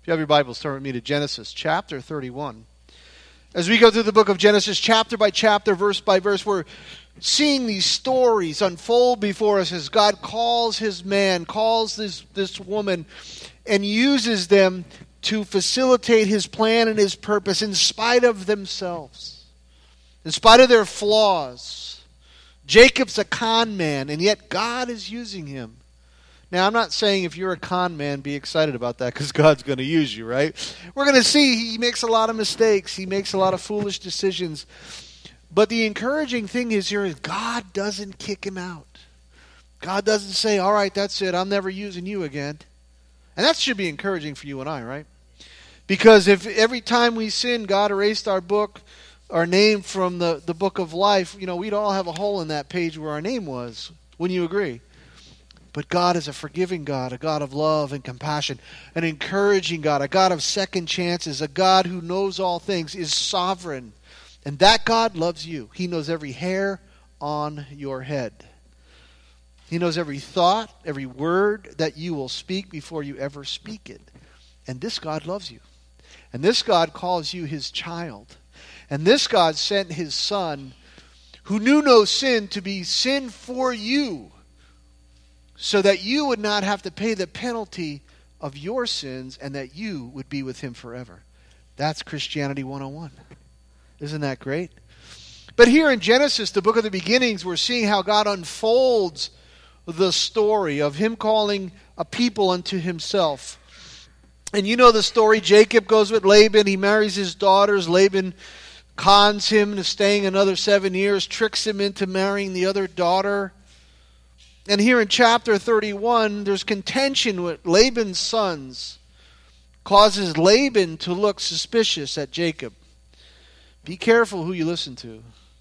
If you have your Bibles, turn with me to Genesis chapter 31. As we go through the book of Genesis, chapter by chapter, verse by verse, we're seeing these stories unfold before us as God calls his man, calls this woman, and uses them to facilitate his plan and his purpose in spite of themselves, in spite of their flaws. Jacob's a con man, and yet God is using him. Now, I'm not saying if you're a con man, be excited about that because God's going to use you, right? We're going to see he makes a lot of mistakes. He makes a lot of foolish decisions. But the encouraging thing is here is God doesn't kick him out. God doesn't say, all right, that's it. I'm never using you again. And that should be encouraging for you and I, right? Because if every time we sin, God erased our name from the book of life, we'd all have a hole in that page where our name was. Wouldn't you agree? But God is a forgiving God, a God of love and compassion, an encouraging God, a God of second chances, a God who knows all things, is sovereign. And that God loves you. He knows every hair on your head. He knows every thought, every word that you will speak before you ever speak it. And this God loves you. And this God calls you his child. And this God sent his Son, who knew no sin, to be sin for you, so that you would not have to pay the penalty of your sins and that you would be with him forever. That's Christianity 101. Isn't that great? But here in Genesis, the book of the beginnings, we're seeing how God unfolds the story of him calling a people unto himself. And you know the story. Jacob goes with Laban. He marries his daughters. Laban cons him into staying another 7 years, tricks him into marrying the other daughter. And here in chapter 31, there's contention with Laban's sons. Causes Laban to look suspicious at Jacob. Be careful who you listen to.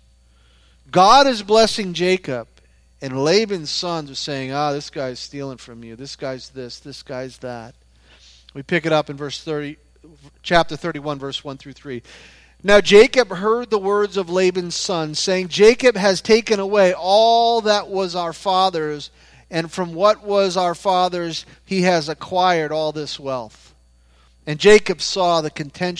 God is blessing Jacob, and Laban's sons are saying, this guy's stealing from you. This guy's this guy's that. We pick it up in chapter 31, verse 1 through 3. Now Jacob heard the words of Laban's son, saying, Jacob has taken away all that was our father's, and from what was our father's he has acquired all this wealth. And Jacob saw the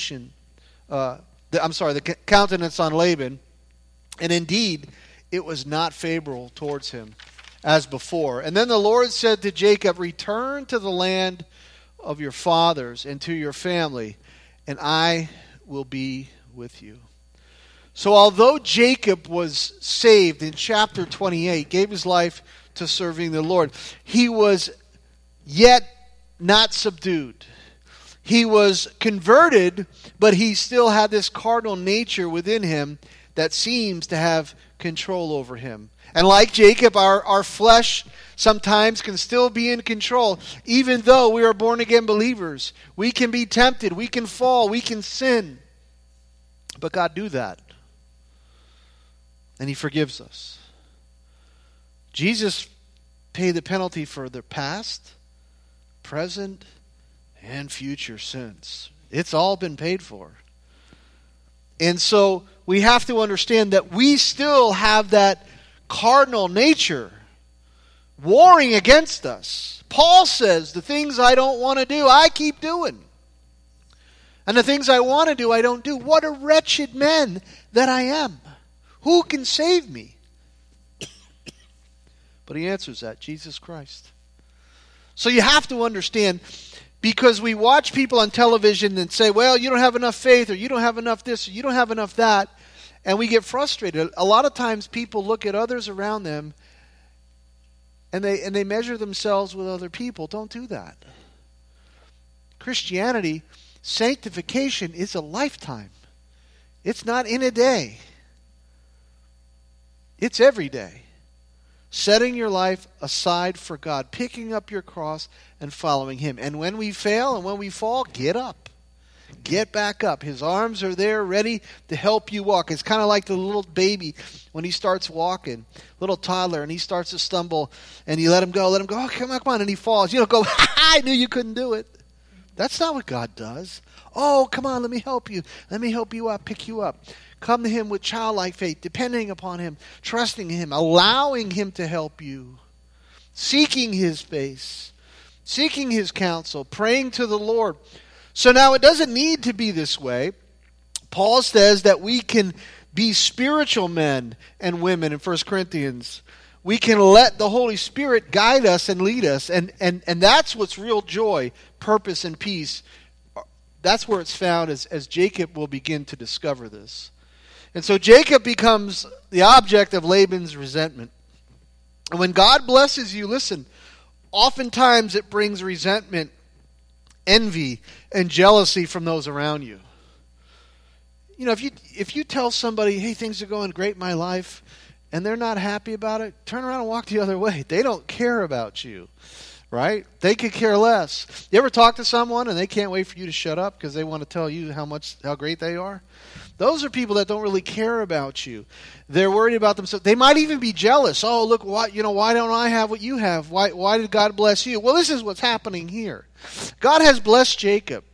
the countenance on Laban, and indeed it was not favorable towards him as before. And then the Lord said to Jacob, return to the land of your fathers and to your family, and I will be with you. So although Jacob was saved in chapter 28, gave his life to serving the Lord, he was yet not subdued. He was converted, but he still had this carnal nature within him that seems to have control over him. And like Jacob, our flesh sometimes can still be in control. Even though we are born again believers, we can be tempted, we can fall, we can sin. But God do that. And he forgives us. Jesus paid the penalty for the past, present, and future sins. It's all been paid for. And so we have to understand that we still have that cardinal nature warring against us. Paul says, the things I don't want to do, I keep doing. And the things I want to do, I don't do. What a wretched man that I am. Who can save me? But he answers that, Jesus Christ. So you have to understand, because we watch people on television and say, well, you don't have enough faith, or you don't have enough this, or you don't have enough that, and we get frustrated. A lot of times people look at others around them and they measure themselves with other people. Don't do that. Christianity, sanctification is a lifetime. It's not in a day. It's every day. Setting your life aside for God, picking up your cross and following him. And when we fail and when we fall, get up. Get back up. His arms are there ready to help you walk. It's kind of like the little baby when he starts walking, little toddler, and he starts to stumble, and you let him go. Oh, come on, and he falls. You don't go, I knew you couldn't do it. That's not what God does. Oh, come on, let me help you. Let me help you up, pick you up. Come to him with childlike faith, depending upon him, trusting him, allowing him to help you, seeking his face, seeking his counsel, praying to the Lord So now it doesn't need to be this way. Paul says that we can be spiritual men and women in 1 Corinthians. We can let the Holy Spirit guide us and lead us. And that's what's real joy, purpose, and peace. That's where it's found as Jacob will begin to discover this. And so Jacob becomes the object of Laban's resentment. And when God blesses you, listen, oftentimes it brings resentment, envy, and jealousy from those around you. You know, if you tell somebody, hey, things are going great in my life, and they're not happy about it, turn around and walk the other way. They don't care about you, right? They could care less. You ever talk to someone and they can't wait for you to shut up because they want to tell you how great they are? Those are people that don't really care about you. They're worried about themselves. They might even be jealous. Oh, look, why don't I have what you have? Why did God bless you? Well, this is what's happening here. God has blessed Jacob.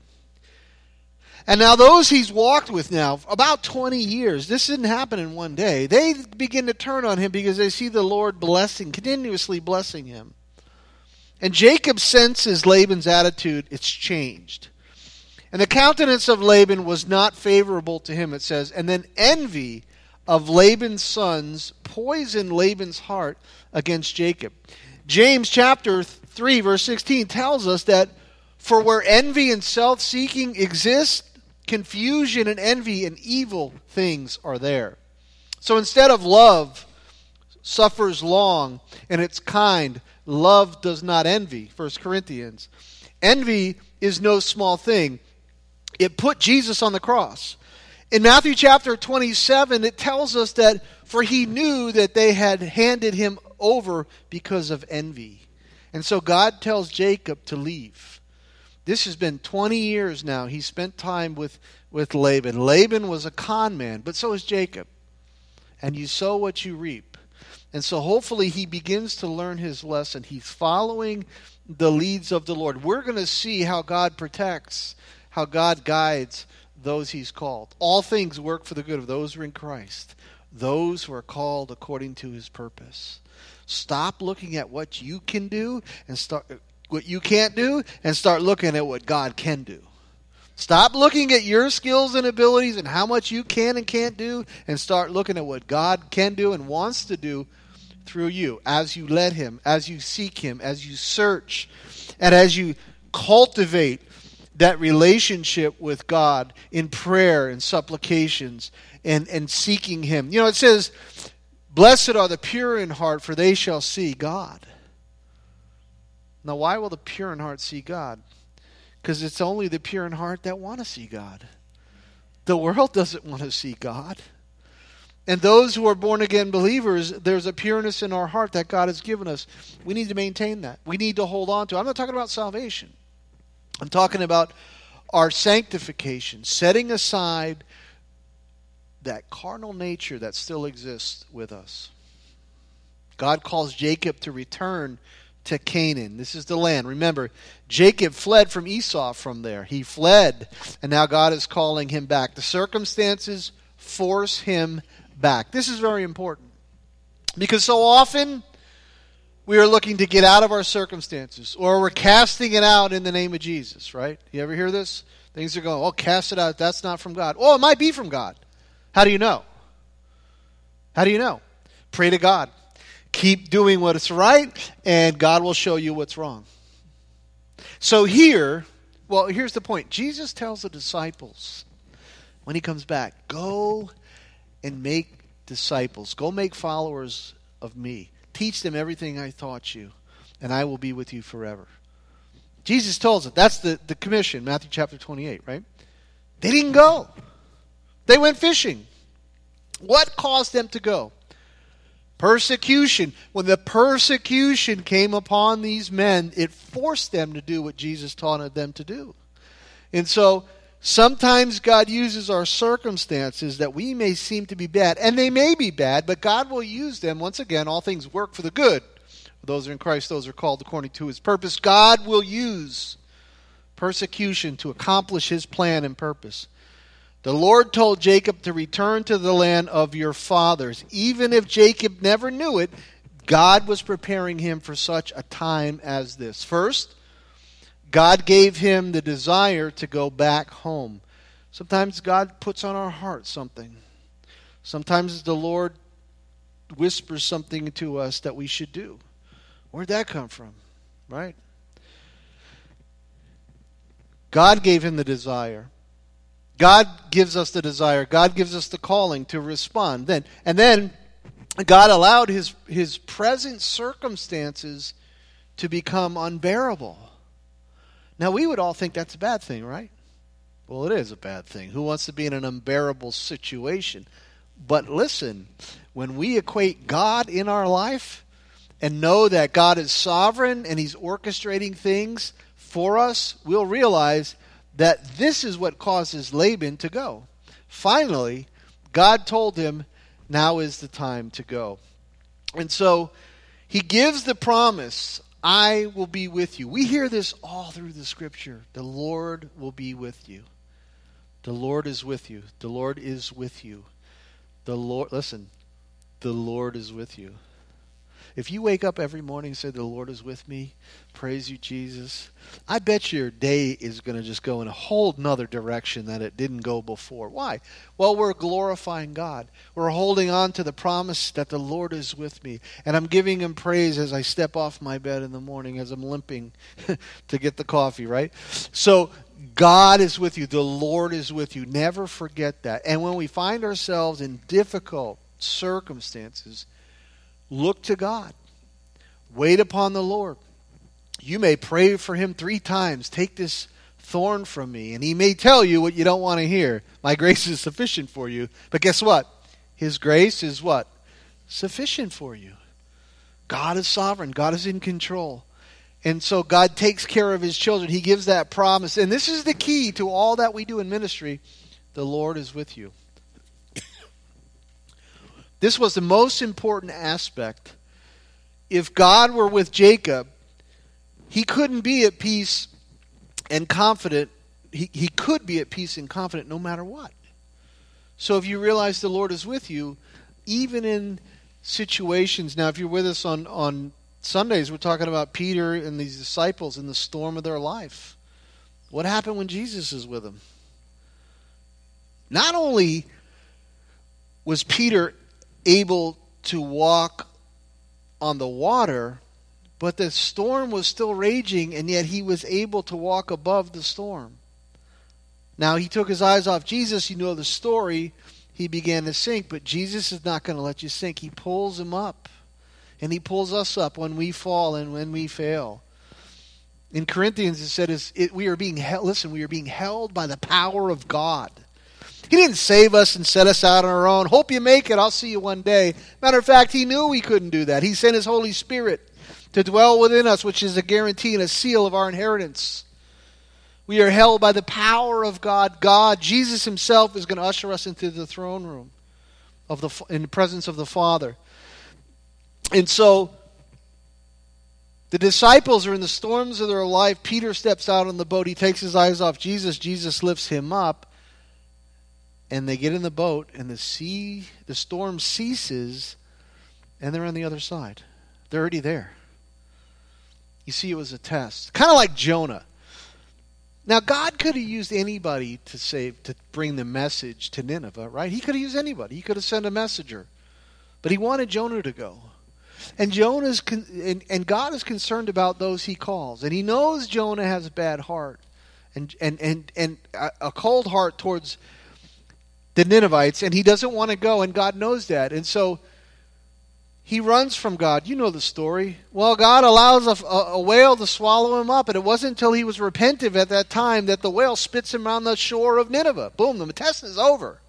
And now those he's walked with now, about 20 years, this didn't happen in one day. They begin to turn on him because they see the Lord continuously blessing him. And Jacob senses Laban's attitude, it's changed. And the countenance of Laban was not favorable to him, it says. And then envy of Laban's sons poisoned Laban's heart against Jacob. James chapter 3, verse 16 tells us that for where envy and self-seeking exist, confusion and envy and evil things are there. So instead of love suffers long and it's kind, love does not envy, 1 Corinthians. Envy is no small thing. It put Jesus on the cross. In Matthew chapter 27, it tells us that for he knew that they had handed him over because of envy. And so God tells Jacob to leave. This has been 20 years now. He spent time with Laban. Laban was a con man, but so is Jacob. And you sow what you reap. And so hopefully he begins to learn his lesson. He's following the leads of the Lord. We're going to see how God protects, how God guides those he's called. All things work for the good of those who are in Christ, those who are called according to his purpose. Stop looking at what you can do and what you can't do, and start looking at what God can do. Stop looking at your skills and abilities and how much you can and can't do, and start looking at what God can do and wants to do through you as you let him, as you seek him, as you search, and as you cultivate that relationship with God in prayer and supplications and seeking him. You know, it says, blessed are the pure in heart, for they shall see God. Now, why will the pure in heart see God? Because it's only the pure in heart that want to see God. The world doesn't want to see God. And those who are born-again believers, there's a pureness in our heart that God has given us. We need to maintain that. We need to hold on to it. I'm not talking about salvation. I'm talking about our sanctification, setting aside that carnal nature that still exists with us. God calls Jacob to return to Canaan. This is the land. Remember, Jacob fled from Esau from there. He fled, and now God is calling him back. The circumstances force him back. This is very important because so often we are looking to get out of our circumstances, or we're casting it out in the name of Jesus, right? You ever hear this? Things are going, oh, cast it out. That's not from God. Oh, it might be from God. How do you know? How do you know? Pray to God. Keep doing what is right, and God will show you what's wrong. So here's the point. Jesus tells the disciples when he comes back, go and make disciples. Go make followers of me. Teach them everything I taught you, and I will be with you forever. Jesus tells it. That's the commission, Matthew chapter 28, right? They didn't go. They went fishing. What caused them to go? Persecution. When the persecution came upon these men, it forced them to do what Jesus taught them to do. And so sometimes God uses our circumstances that we may seem to be bad, and they may be bad, but God will use them. Once again, all things work for the good. Those are in Christ, those are called according to his purpose. God will use persecution to accomplish his plan and purpose. The Lord told Jacob to return to the land of your fathers. Even if Jacob never knew it, God was preparing him for such a time as this. First, God gave him the desire to go back home. Sometimes God puts on our heart something. Sometimes the Lord whispers something to us that we should do. Where'd that come from? Right? God gave him the desire. God gives us the desire. God gives us the calling to respond. Then God allowed his present circumstances to become unbearable. Now, we would all think that's a bad thing, right? Well, it is a bad thing. Who wants to be in an unbearable situation? But listen, when we equate God in our life and know that God is sovereign and he's orchestrating things for us, we'll realize that this is what causes Laban to go. Finally, God told him, now is the time to go. And so he gives the promise, I will be with you. We hear this all through the scripture. The Lord will be with you. The Lord is with you. The Lord is with you. The Lord is with you. If you wake up every morning and say, the Lord is with me, praise you, Jesus, I bet your day is going to just go in a whole nother direction that it didn't go before. Why? Well, we're glorifying God. We're holding on to the promise that the Lord is with me. And I'm giving him praise as I step off my bed in the morning, as I'm limping to get the coffee, right? So God is with you. The Lord is with you. Never forget that. And when we find ourselves in difficult circumstances, look to God. Wait upon the Lord. You may pray for him 3 times. Take this thorn from me. And he may tell you what you don't want to hear. My grace is sufficient for you. But guess what? His grace is what? Sufficient for you. God is sovereign. God is in control. And so God takes care of his children. He gives that promise. And this is the key to all that we do in ministry. The Lord is with you. This was the most important aspect. If God were with Jacob, he couldn't be at peace and confident. He could be at peace and confident no matter what. So if you realize the Lord is with you, even in situations, now if you're with us on Sundays, we're talking about Peter and these disciples in the storm of their life. What happened when Jesus is with them? Not only was Peter able to walk on the water, but the storm was still raging, and yet he was able to walk above the storm. Now, he took his eyes off Jesus. You know the story. He began to sink, but Jesus is not going to let you sink. He pulls him up, and he pulls us up when we fall and when we fail. In Corinthians, it said, we are being held by the power of God. He didn't save us and set us out on our own. Hope you make it. I'll see you one day. Matter of fact, he knew we couldn't do that. He sent his Holy Spirit to dwell within us, which is a guarantee and a seal of our inheritance. We are held by the power of God. Jesus himself is going to usher us into the throne room in the presence of the Father. And so the disciples are in the storms of their life. Peter steps out on the boat. He takes his eyes off Jesus. Jesus lifts him up. And they get in the boat, and the storm ceases, and they're on the other side. They're already there. You see, it was a test. Kind of like Jonah. Now, God could have used anybody to bring the message to Nineveh, right? He could have used anybody. He could have sent a messenger. But he wanted Jonah to go. And and God is concerned about those he calls. And he knows Jonah has a bad heart and a cold heart towards the Ninevites, and he doesn't want to go, and God knows that. And so he runs from God. You know the story. Well, God allows a whale to swallow him up, and it wasn't until he was repentant at that time that the whale spits him on the shore of Nineveh. Boom, the test is over.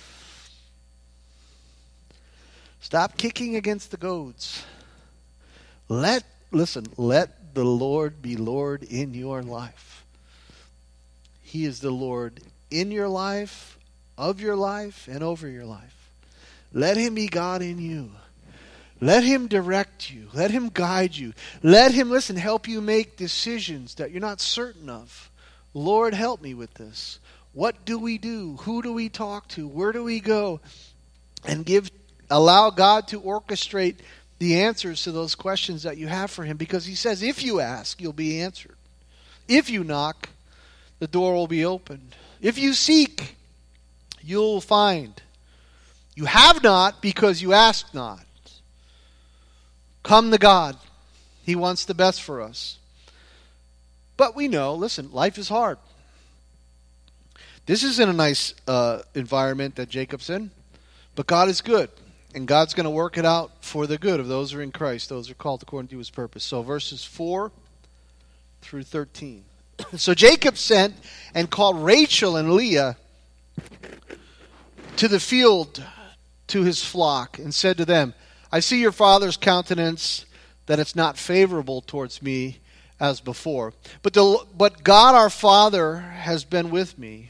Stop kicking against the goads. Let the Lord be Lord in your life. He is the Lord in your life, of your life, and over your life. Let him be God in you. Let him direct you. Let him guide you. Let him, help you make decisions that you're not certain of. Lord, help me with this. What do we do? Who do we talk to? Where do we go? And allow God to orchestrate the answers to those questions that you have for him, because he says, if you ask, you'll be answered. If you knock, the door will be opened. If you seek, you'll find. You have not because you ask not. Come to God. He wants the best for us. But we know, listen, life is hard. This isn't a nice environment that Jacob's in, but God is good. And God's going to work it out for the good of those who are in Christ. Those are called according to his purpose. So verses 4 through 13. So Jacob sent and called Rachel and Leah to the field to his flock and said to them, I see your father's countenance, that it's not favorable towards me as before. But God our Father has been with me.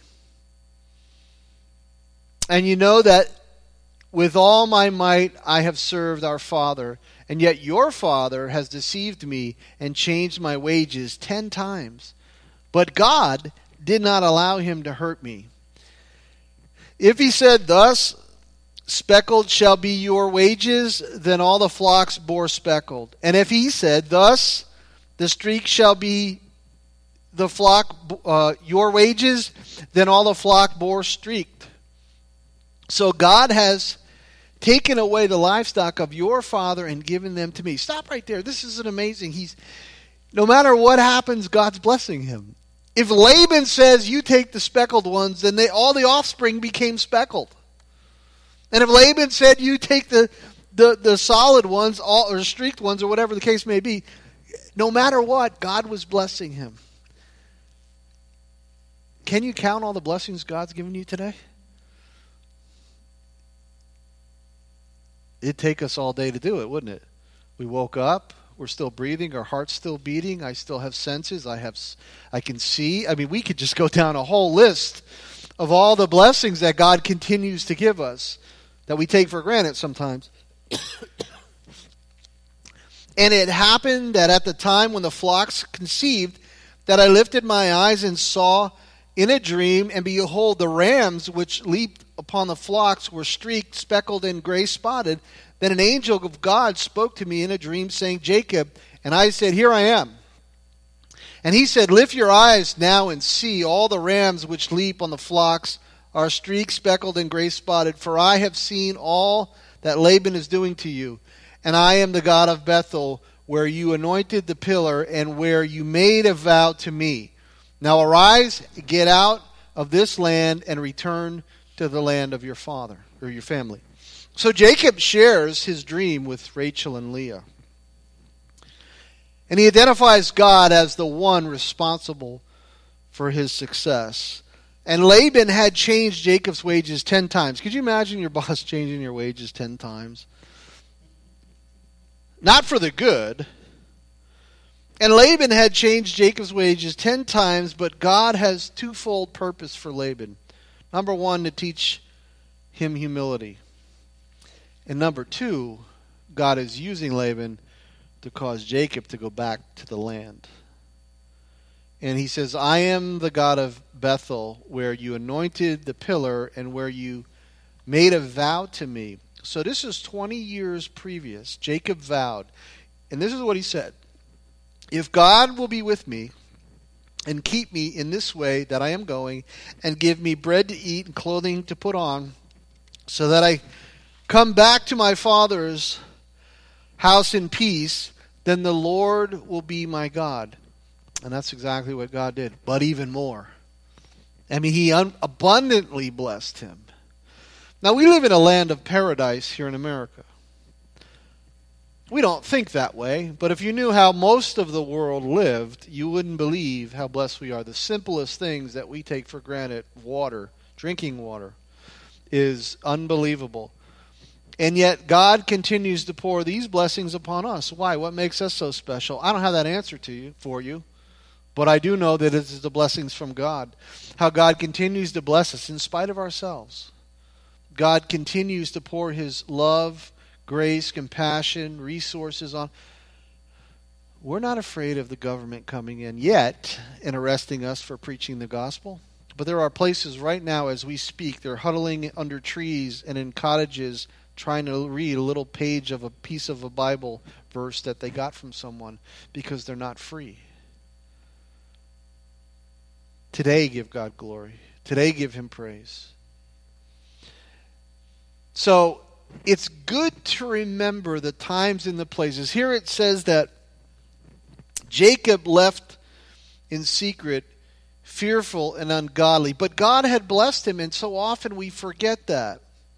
And you know that with all my might I have served our father, and yet your father has deceived me and changed my wages 10 times. But God did not allow him to hurt me. If he said, thus speckled shall be your wages, then all the flocks bore speckled. And if he said, thus the streak shall be the flock your wages, then all the flock bore streaked. So God has taken away the livestock of your father and given them to me. Stop right there. This is an amazing. No matter what happens, God's blessing him. If Laban says, you take the speckled ones, then all the offspring became speckled. And if Laban said, you take the solid ones, or streaked ones, or whatever the case may be, no matter what, God was blessing him. Can you count all the blessings God's given you today? It'd take us all day to do it, wouldn't it? We woke up, we're still breathing, our heart's still beating, I still have senses, I can see. I mean, we could just go down a whole list of all the blessings that God continues to give us that we take for granted sometimes. And it happened that at the time when the flocks conceived, that I lifted my eyes and saw in a dream, and behold, the rams which leaped upon the flocks were streaked, speckled, and gray spotted. Then an angel of God spoke to me in a dream, saying, Jacob. And I said, here I am. And he said, lift your eyes now and see. All the rams which leap on the flocks are streaked, speckled, and gray spotted. For I have seen all that Laban is doing to you. And I am the God of Bethel, where you anointed the pillar, and where you made a vow to me. Now arise, get out of this land, and return to the land of your father, or your family. So Jacob shares his dream with Rachel and Leah. And he identifies God as the one responsible for his success. And Laban had changed Jacob's wages 10 times. Could you imagine your boss changing your wages 10 times? Not for the good. And Laban had changed Jacob's wages 10 times, but God has twofold purpose for Laban. Number one, to teach him humility. And number two, God is using Laban to cause Jacob to go back to the land. And he says, I am the God of Bethel, where you anointed the pillar and where you made a vow to me. So this is 20 years previous. Jacob vowed. And this is what he said. If God will be with me and keep me in this way that I am going, and give me bread to eat and clothing to put on, so that I come back to my father's house in peace, then the Lord will be my God. And that's exactly what God did, but even more. I mean, he abundantly blessed him. Now, we live in a land of paradise here in America. We don't think that way, but if you knew how most of the world lived, you wouldn't believe how blessed we are. The simplest things that we take for granted, water, drinking water, is unbelievable. And yet God continues to pour these blessings upon us. Why? What makes us so special? I don't have that answer for you, but I do know that it is the blessings from God. How God continues to bless us in spite of ourselves. God continues to pour his love, grace, compassion, resources on. We're not afraid of the government coming in yet and arresting us for preaching the gospel. But there are places right now as we speak, they're huddling under trees and in cottages trying to read a little page of a piece of a Bible verse that they got from someone because they're not free. Today give God glory. Today give him praise. So it's good to remember the times and the places. Here it says that Jacob left in secret, fearful and ungodly. But God had blessed him, and so often we forget that.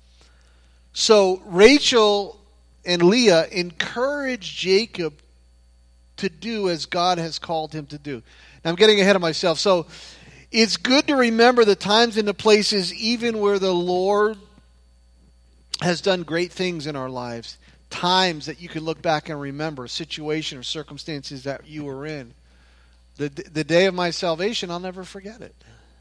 So Rachel and Leah encouraged Jacob to do as God has called him to do. Now I'm getting ahead of myself. So it's good to remember the times and the places even where the Lord has done great things in our lives. Times that you can look back and remember, a situation or circumstances that you were in. The day of my salvation, I'll never forget it.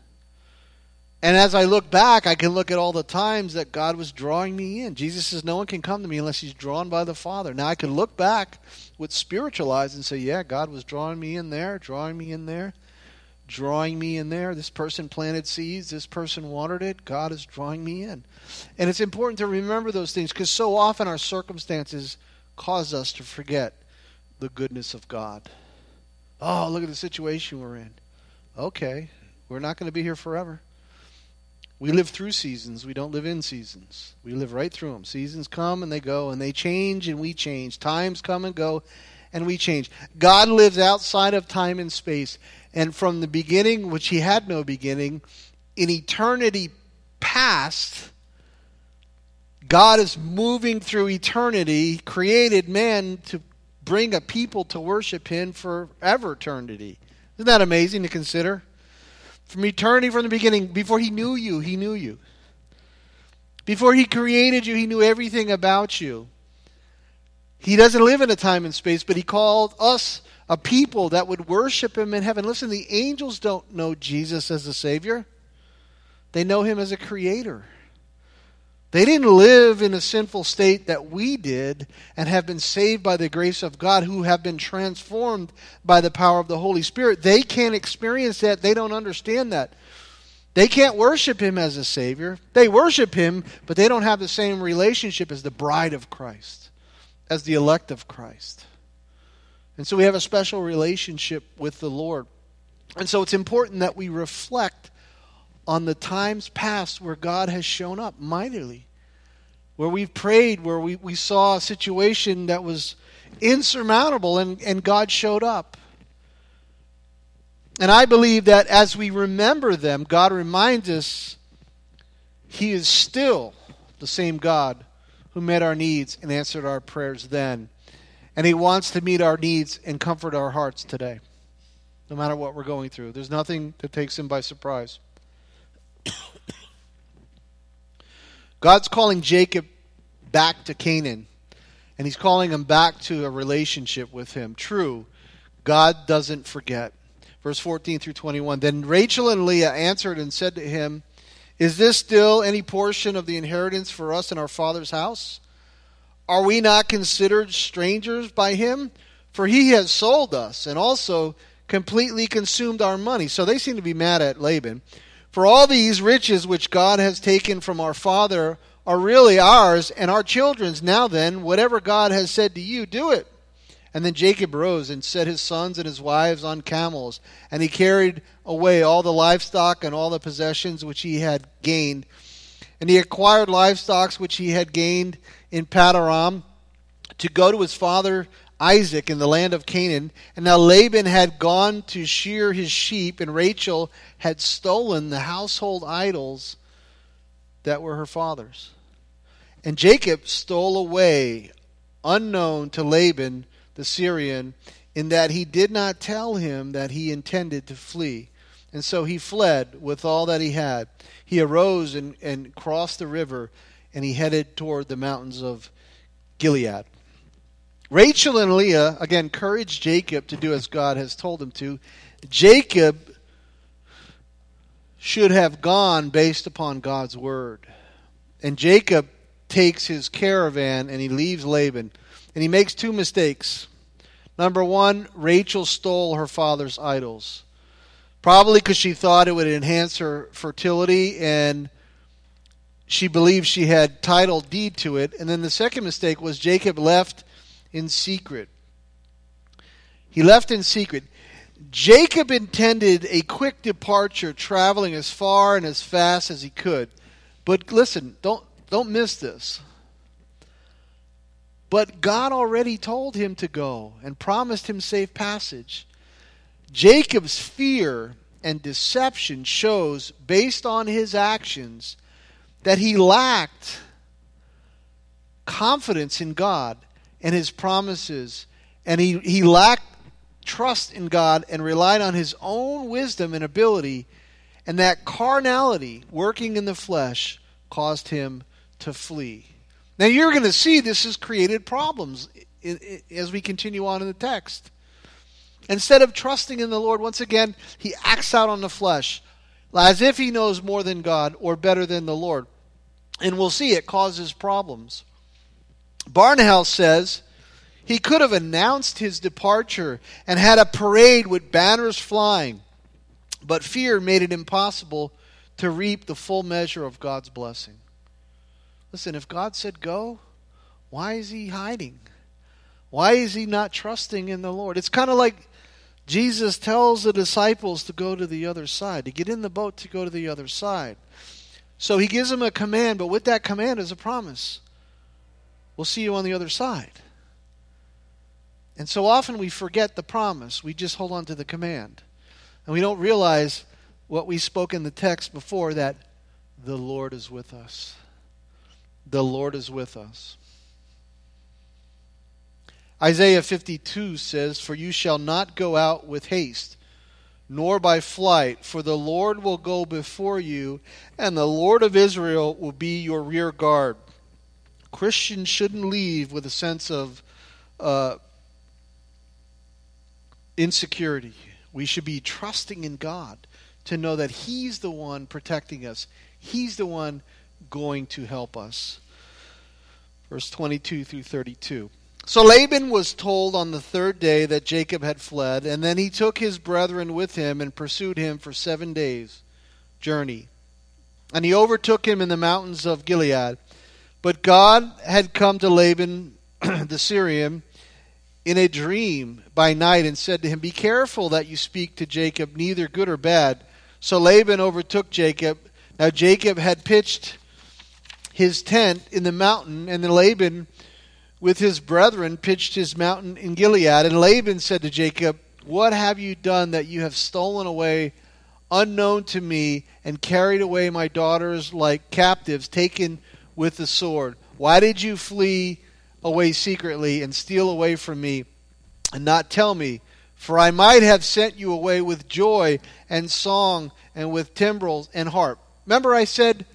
And as I look back, I can look at all the times that God was drawing me in. Jesus says no one can come to me unless he's drawn by the Father. Now I can look back with spiritual eyes and say, yeah, God was drawing me in there, drawing me in there, drawing me in there. This person planted seeds. This person watered it. God is drawing me in. And it's important to remember those things because so often our circumstances cause us to forget the goodness of God. Oh, look at the situation we're in. Okay, we're not going to be here forever. We live through seasons. We don't live in seasons. We live right through them. Seasons come and they go, and they change and we change. Times come and go, and we change. God lives outside of time and space. And from the beginning, which he had no beginning, in eternity past, God is moving through eternity, created man to bring a people to worship him forever eternity. Isn't that amazing to consider? From eternity, from the beginning, before he knew you, he knew you. Before he created you, he knew everything about you. He doesn't live in a time and space, but he called us a people that would worship him in heaven. Listen, the angels don't know Jesus as a Savior. They know him as a creator. They didn't live in a sinful state that we did and have been saved by the grace of God, who have been transformed by the power of the Holy Spirit. They can't experience that. They don't understand that. They can't worship him as a Savior. They worship him, but they don't have the same relationship as the bride of Christ, as the elect of Christ. And so we have a special relationship with the Lord. And so it's important that we reflect on the times past where God has shown up mightily, where we've prayed, where we saw a situation that was insurmountable and God showed up. And I believe that as we remember them, God reminds us he is still the same God who met our needs and answered our prayers then. And he wants to meet our needs and comfort our hearts today, no matter what we're going through. There's nothing that takes him by surprise. God's calling Jacob back to Canaan, and he's calling him back to a relationship with him. True, God doesn't forget. Verse 14 through 21. Then Rachel and Leah answered and said to him, "Is this still any portion of the inheritance for us in our father's house? Are we not considered strangers by him? For he has sold us and also completely consumed our money." So they seem to be mad at Laban. "For all these riches which God has taken from our father are really ours and our children's. Now then, whatever God has said to you, do it." And then Jacob rose and set his sons and his wives on camels, and he carried away all the livestock and all the possessions which he had gained. And he acquired livestock which he had gained in Paddan to go to his father Isaac in the land of Canaan. And now Laban had gone to shear his sheep, and Rachel had stolen the household idols that were her father's. And Jacob stole away unknown to Laban the Syrian, in that he did not tell him that he intended to flee. And so he fled with all that he had. He arose and crossed the river, and he headed toward the mountains of Gilead. Rachel and Leah, again, encouraged Jacob to do as God has told him to. Jacob should have gone based upon God's word. And Jacob takes his caravan and he leaves Laban. And he makes two mistakes. Number one, Rachel stole her father's idols. Probably because she thought it would enhance her fertility, and she believed she had title deed to it. And then the second mistake was Jacob left in secret. He left in secret. Jacob intended a quick departure, traveling as far and as fast as he could. But listen, don't miss this. But God already told him to go and promised him safe passage. Jacob's fear and deception shows, based on his actions, that he lacked confidence in God and his promises, and he lacked trust in God and relied on his own wisdom and ability, and that carnality working in the flesh caused him to flee. Now you're going to see this has created problems as we continue on in the text. Instead of trusting in the Lord, once again, he acts out on the flesh, as if he knows more than God or better than the Lord. And we'll see it causes problems. Barnhouse says he could have announced his departure and had a parade with banners flying, but fear made it impossible to reap the full measure of God's blessing. Listen, if God said go, why is he hiding? Why is he not trusting in the Lord? It's kind of like Jesus tells the disciples to go to the other side, to get in the boat to go to the other side. So he gives them a command, but with that command is a promise. We'll see you on the other side. And so often we forget the promise. We just hold on to the command. And we don't realize what we spoke in the text before, that the Lord is with us. The Lord is with us. Isaiah 52 says, "For you shall not go out with haste, nor by flight, for the Lord will go before you, and the Lord of Israel will be your rear guard." Christians shouldn't leave with a sense of insecurity. We should be trusting in God to know that he's the one protecting us. He's the one going to help us. Verse 22 through 32. So Laban was told on the third day that Jacob had fled, and then he took his brethren with him and pursued him for 7 days' journey. And he overtook him in the mountains of Gilead. But God had come to Laban the Syrian in a dream by night and said to him, "Be careful that you speak to Jacob neither good or bad." So Laban overtook Jacob. Now Jacob had pitched his tent in the mountain, and then Laban with his brethren pitched his mountain in Gilead. And Laban said to Jacob, "What have you done that you have stolen away unknown to me and carried away my daughters like captives taken with the sword? Why did you flee away secretly and steal away from me and not tell me? For I might have sent you away with joy and song and with timbrels and harp." Remember I said,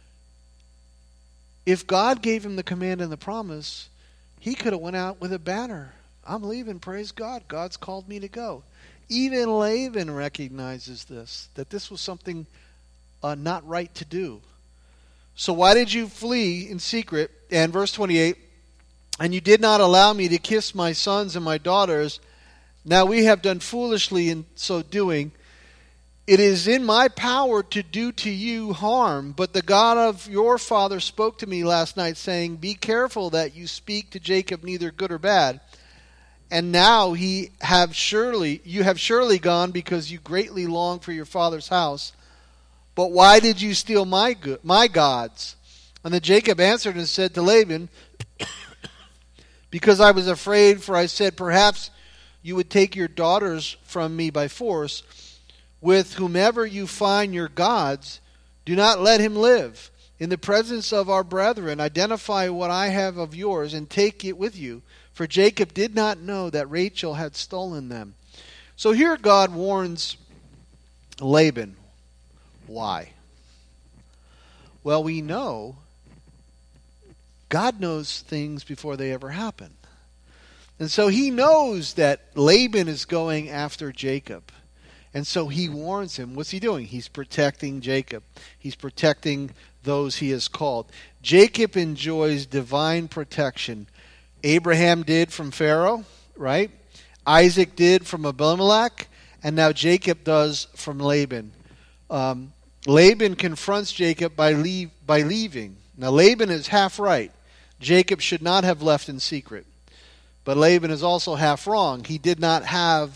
if God gave him the command and the promise, he could have went out with a banner. I'm leaving, praise God. God's called me to go. Even Laban recognizes this, that this was something not right to do. So why did you flee in secret? And verse 28, "And you did not allow me to kiss my sons and my daughters. Now we have done foolishly in so doing. It is in my power to do to you harm, but the God of your father spoke to me last night, saying, 'Be careful that you speak to Jacob neither good or bad.' And now you have surely gone because you greatly long for your father's house. But why did you steal my gods?" And then Jacob answered and said to Laban, "Because I was afraid, for I said, perhaps you would take your daughters from me by force. With whomever you find your gods, do not let him live. In the presence of our brethren, identify what I have of yours and take it with you. For Jacob did not know that Rachel had stolen them." So here God warns Laban. Why? Well, we know God knows things before they ever happen. And so he knows that Laban is going after Jacob. And so he warns him. What's he doing? He's protecting Jacob. He's protecting those he has called. Jacob enjoys divine protection. Abraham did from Pharaoh, right? Isaac did from Abimelech. And now Jacob does from Laban. Laban confronts Jacob by leaving. Now Laban is half right. Jacob should not have left in secret. But Laban is also half wrong. He did not have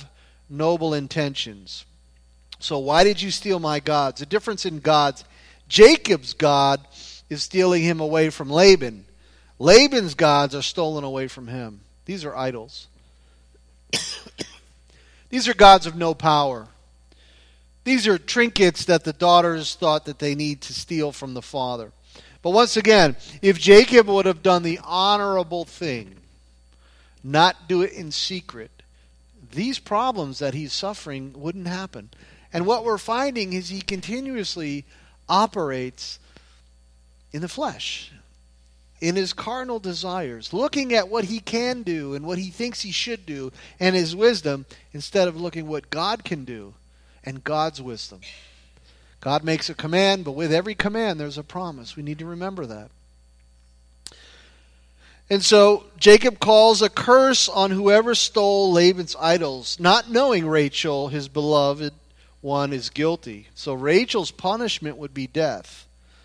noble intentions. So why did you steal my gods? The difference in gods, Jacob's God is stealing him away from Laban. Laban's gods are stolen away from him. These are idols. These are gods of no power. These are trinkets that the daughters thought that they need to steal from the father. But once again, if Jacob would have done the honorable thing, not do it in secret, these problems that he's suffering wouldn't happen. And what we're finding is he continuously operates in the flesh, in his carnal desires, looking at what he can do and what he thinks he should do and his wisdom, instead of looking what God can do and God's wisdom. God makes a command, but with every command there's a promise. We need to remember that. And so Jacob calls a curse on whoever stole Laban's idols, not knowing Rachel, his beloved one, is guilty. So Rachel's punishment would be death.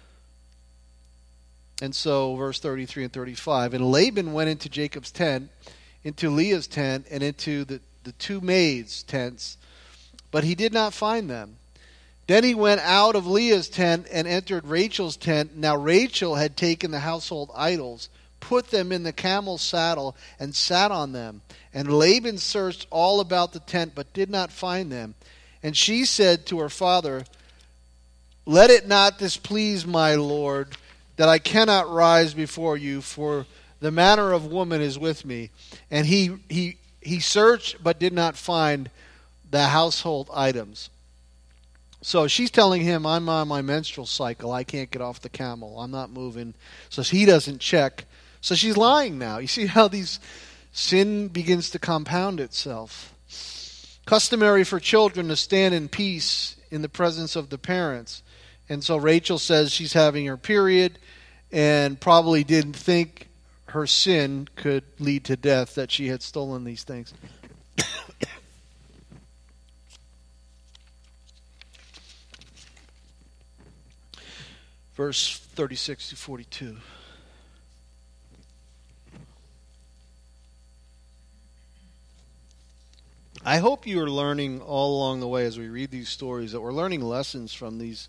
And so verse 33 and 35, and Laban went into Jacob's tent, into Leah's tent, and into the two maids' tents, but he did not find them. Then he went out of Leah's tent and entered Rachel's tent. Now Rachel had taken the household idols, put them in the camel's saddle, and sat on them. And Laban searched all about the tent, but did not find them. And she said to her father, "Let it not displease my lord, that I cannot rise before you, for the manner of woman is with me." And he searched, but did not find the household items. So she's telling him, I'm on my menstrual cycle. I can't get off the camel. I'm not moving. So he doesn't check. So she's lying now. You see how sin begins to compound itself. Customary for children to stand in peace in the presence of the parents. And so Rachel says she's having her period and probably didn't think her sin could lead to death, that she had stolen these things. Verse 36 to 42. I hope you are learning all along the way as we read these stories that we're learning lessons from these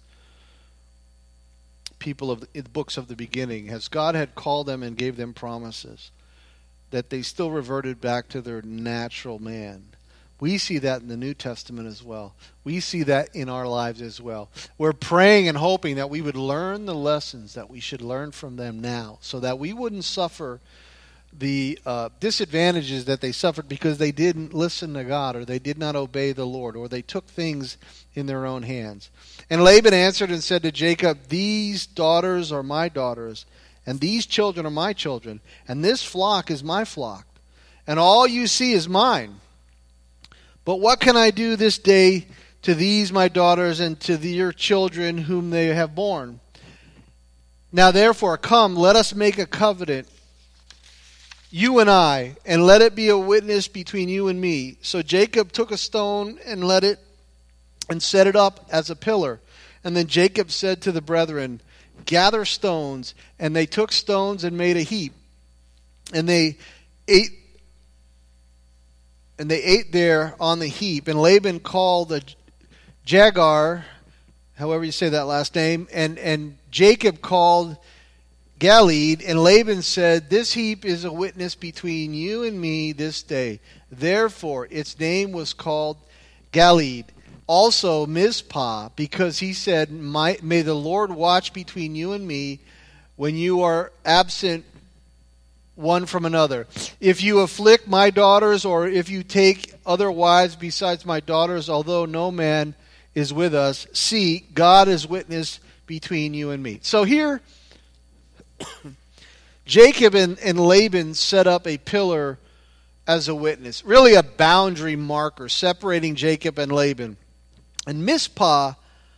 people of the books of the beginning. As God had called them and gave them promises, that they still reverted back to their natural man. We see that in the New Testament as well. We see that in our lives as well. We're praying and hoping that we would learn the lessons that we should learn from them now, so that we wouldn't suffer the disadvantages that they suffered because they didn't listen to God, or they did not obey the Lord, or they took things in their own hands. And Laban answered and said to Jacob, "These daughters are my daughters, and these children are my children, and this flock is my flock, and all you see is mine. But what can I do this day to these my daughters and to your children whom they have borne? Now therefore, come, let us make a covenant, you and I, and let it be a witness between you and me." So Jacob took a stone and set it up as a pillar. And then Jacob said to the brethren, "Gather stones." And they took stones and made a heap. And they ate there on the heap. And Laban called the Jagar, however you say that last name, and Jacob called Galeed. And Laban said, "This heap is a witness between you and me this day." Therefore its name was called Galeed. Also Mizpah, because he said, "May the Lord watch between you and me when you are absent one from another. If you afflict my daughters, or if you take other wives besides my daughters, although no man is with us, see, God is witness between you and me." So here, Jacob and Laban set up a pillar as a witness, really a boundary marker separating Jacob and Laban. And Mizpah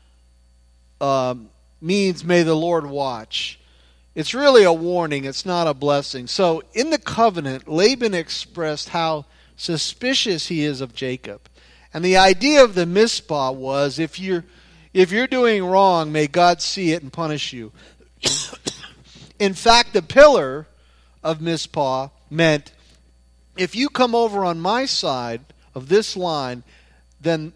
means "may the Lord watch." It's really a warning. It's not a blessing. So in the covenant, Laban expressed how suspicious he is of Jacob. And the idea of the Mizpah was, if you're doing wrong, may God see it and punish you. In fact, the pillar of Mizpah meant, if you come over on my side of this line, then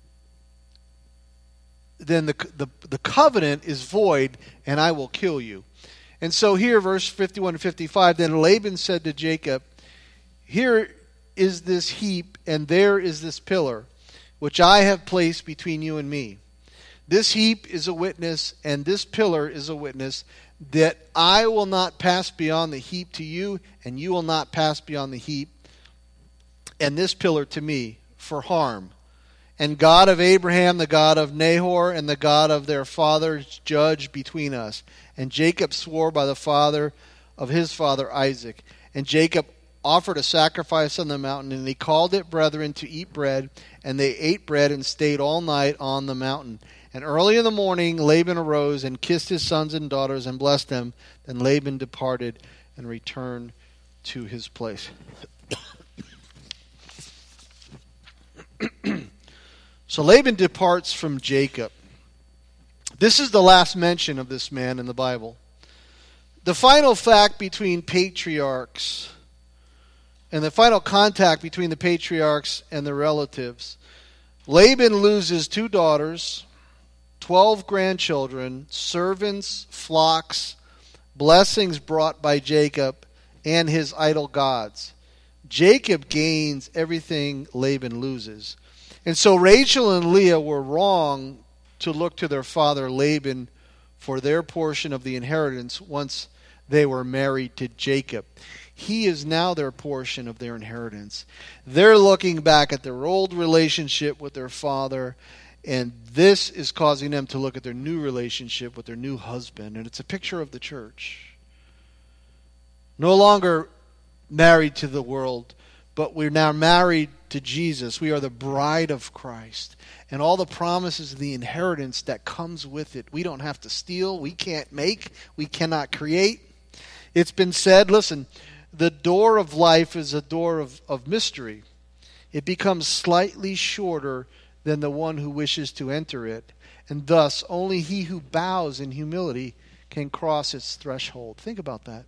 the covenant is void, and I will kill you. And so here, verse 51 and 55, then Laban said to Jacob, here is this heap, and there is this pillar, which I have placed between you and me. This heap is a witness, and this pillar is a witness, that I will not pass beyond the heap to you, and you will not pass beyond the heap, and this pillar to me, for harm. And God of Abraham, the God of Nahor, and the God of their fathers judge between us. And Jacob swore by the father of his father Isaac. And Jacob offered a sacrifice on the mountain, and he called it brethren to eat bread. And they ate bread and stayed all night on the mountain. And early in the morning Laban arose and kissed his sons and daughters and blessed them. Then Laban departed and returned to his place. So Laban departs from Jacob. This is the last mention of this man in the Bible. The final fact between patriarchs and the final contact between the patriarchs and the relatives. Laban loses 2 daughters, 12 grandchildren, servants, flocks, blessings brought by Jacob, and his idol gods. Jacob gains everything Laban loses. And so Rachel and Leah were wrong to look to their father Laban for their portion of the inheritance once they were married to Jacob. He is now their portion of their inheritance. They're looking back at their old relationship with their father, and this is causing them to look at their new relationship with their new husband. And it's a picture of the church. No longer married to the world, but we're now married to Jesus. We are the bride of Christ. And all the promises of the inheritance that comes with it. We don't have to steal. We can't make. We cannot create. It's been said, listen, the door of life is a door of mystery. It becomes slightly shorter than the one who wishes to enter it. And thus, only he who bows in humility can cross its threshold. Think about that.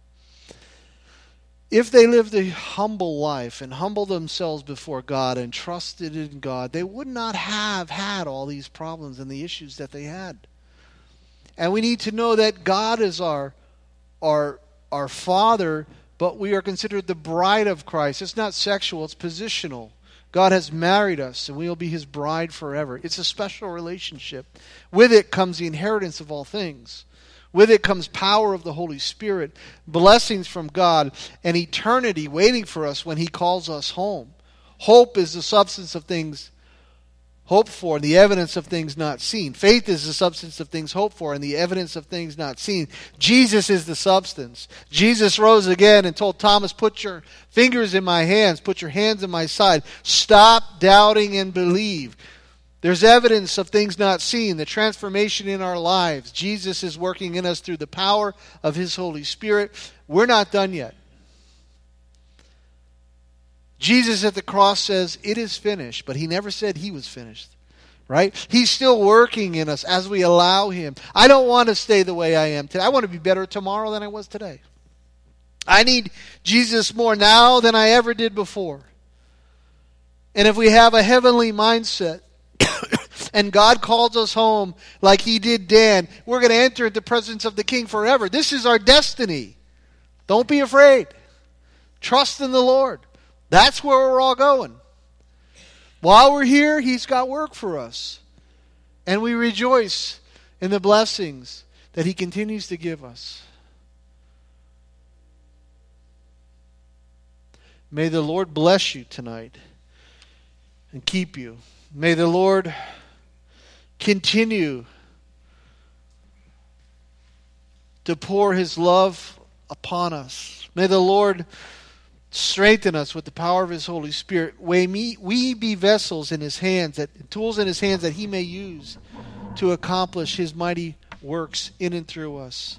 If they lived a humble life and humbled themselves before God and trusted in God, they would not have had all these problems and the issues that they had. And we need to know that God is our Father, but we are considered the bride of Christ. It's not sexual, it's positional. God has married us, and we will be His bride forever. It's a special relationship. With it comes the inheritance of all things. With it comes power of the Holy Spirit, blessings from God, and eternity waiting for us when He calls us home. Hope is the substance of things hoped for, and the evidence of things not seen. Faith is the substance of things hoped for, and the evidence of things not seen. Jesus is the substance. Jesus rose again and told Thomas, put your fingers in my hands, put your hands in my side. Stop doubting and believe. There's evidence of things not seen, the transformation in our lives. Jesus is working in us through the power of His Holy Spirit. We're not done yet. Jesus at the cross says, it is finished, but He never said He was finished. Right? He's still working in us as we allow Him. I don't want to stay the way I am today. I want to be better tomorrow than I was today. I need Jesus more now than I ever did before. And if we have a heavenly mindset, and God calls us home like He did Dan, we're going to enter the presence of the King forever. This is our destiny. Don't be afraid. Trust in the Lord. That's where we're all going. While we're here, He's got work for us. And we rejoice in the blessings that He continues to give us. May the Lord bless you tonight and keep you. May the Lord continue to pour His love upon us. May the Lord strengthen us with the power of His Holy Spirit. May we be vessels in His hands, tools in His hands that He may use to accomplish His mighty works in and through us.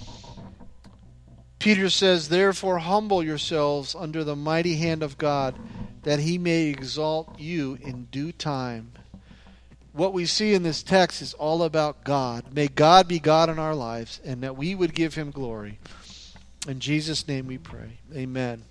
Peter says, therefore humble yourselves under the mighty hand of God, that He may exalt you in due time. What we see in this text is all about God. May God be God in our lives, and that we would give Him glory. In Jesus' name we pray. Amen.